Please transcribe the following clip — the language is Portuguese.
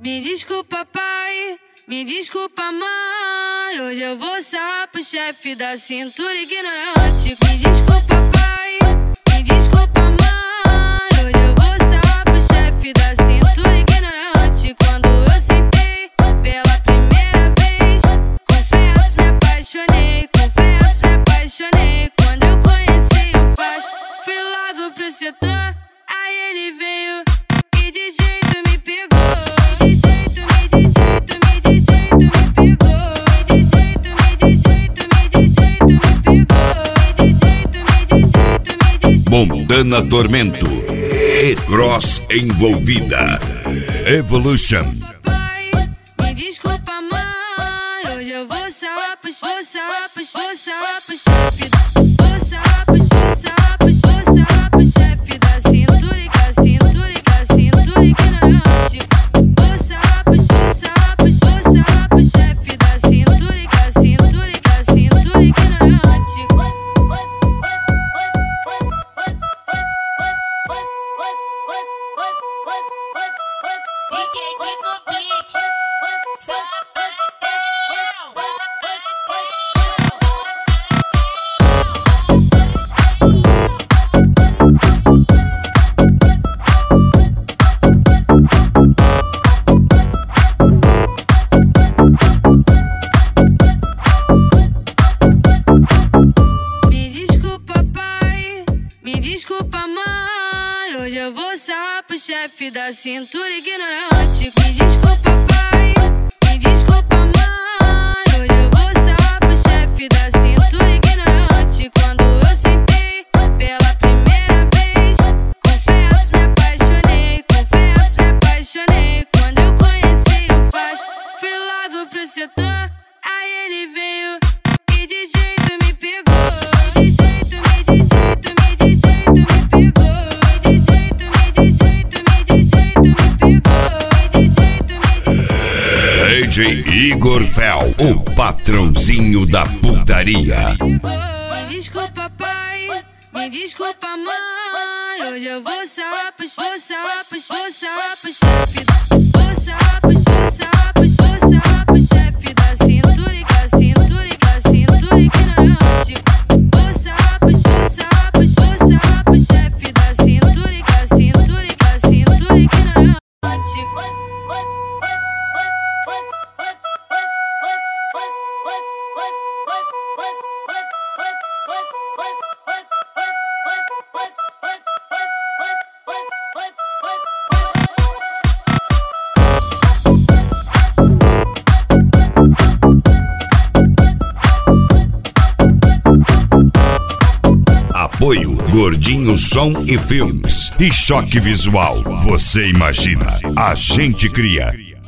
Me desculpa, pai, me desculpa, mãe. Hoje eu vou sarrar pro chefe da cintura ignorante. Me desculpa, pai, me desculpa, mãe. Hoje eu vou sarrar pro chefe da cintura ignorante. Quando eu sentei pela primeira vez, confesso, me apaixonei. Confesso, me apaixonei. Quando eu conheci o Faz, fui logo pro setor. Aí ele veio e de jeito me pegou. Montana Tormento e Cross envolvida. Evolution. Pai, me desculpa, mãe. Hoje eu vou sarrar pro chefe. Vou sarrar pro chefe da cintura ignorante. Vou sarrar pro chefe da cintura ignorante. Me desculpa, mãe. Hoje eu vou sarrar pro chefe da cintura ignorante. Me desculpa, pai. Me desculpa, mãe. Hoje eu vou sarrar pro chefe da cintura ignorante. Quando eu sentei pela primeira vez, confesso, me apaixonei. Confesso, me apaixonei. Quando eu conheci o Faz, fui logo pro setor. Aí ele veio e de jeito me pegou. DJ Igor Fel, o patrãozinho da putaria. Me desculpa, pai, me desculpa, mãe. Hoje eu vou sarrar pro chefe. Vou sarrar pro chefe da cintura ignorante. Vou sarrar pro chefe da cintura ignorante. Apoio Gordinho Som e Filmes e Choque Visual. Você imagina, a gente cria.